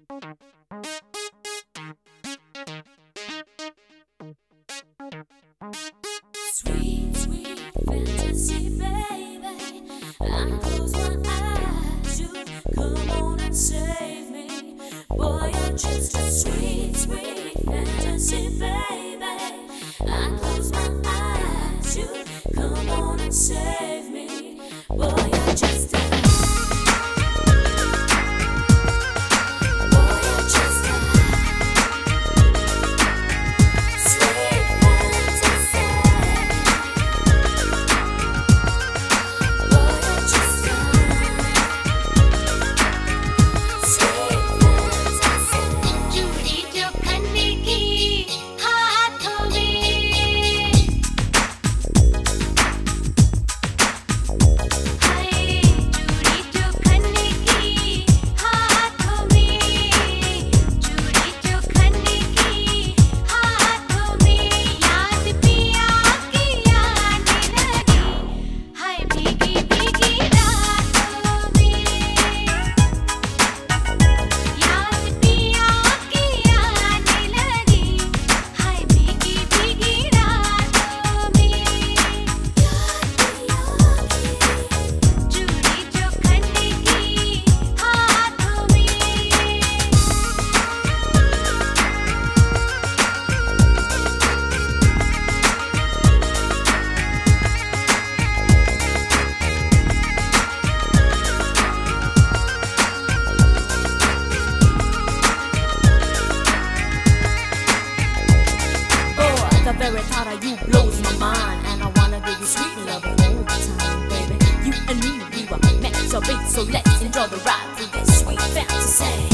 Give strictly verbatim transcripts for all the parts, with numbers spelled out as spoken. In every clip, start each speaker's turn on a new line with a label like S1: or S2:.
S1: Sweet, sweet fantasy, baby. I close my eyes, you come on and save me. Boy, you're just a sweet, sweet fantasy, baby. I close my eyes, you come on and save me. Boy, you're just a very thought of you blows my mind, and I wanna give you sweet love all the time, baby. You and me, we were meant to be, so let's enjoy the ride through this sweet fantasy.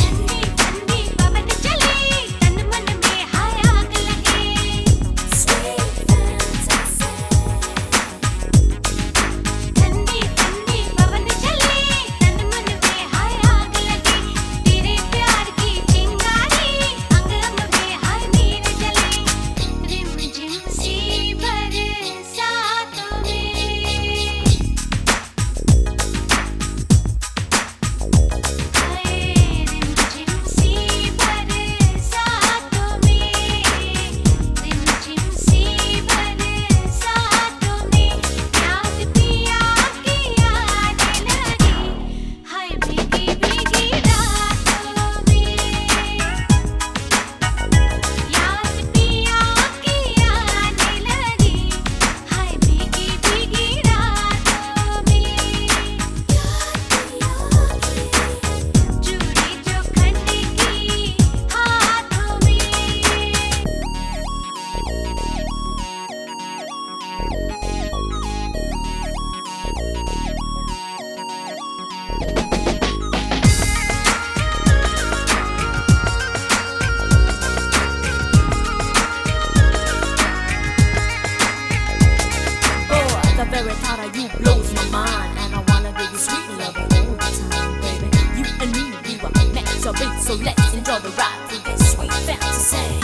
S1: Very thought of you blows my mind, and I wanna give you sweet love all the time, baby. You and me, we were meant to be, so let's enjoy the ride through this sweet fantasy.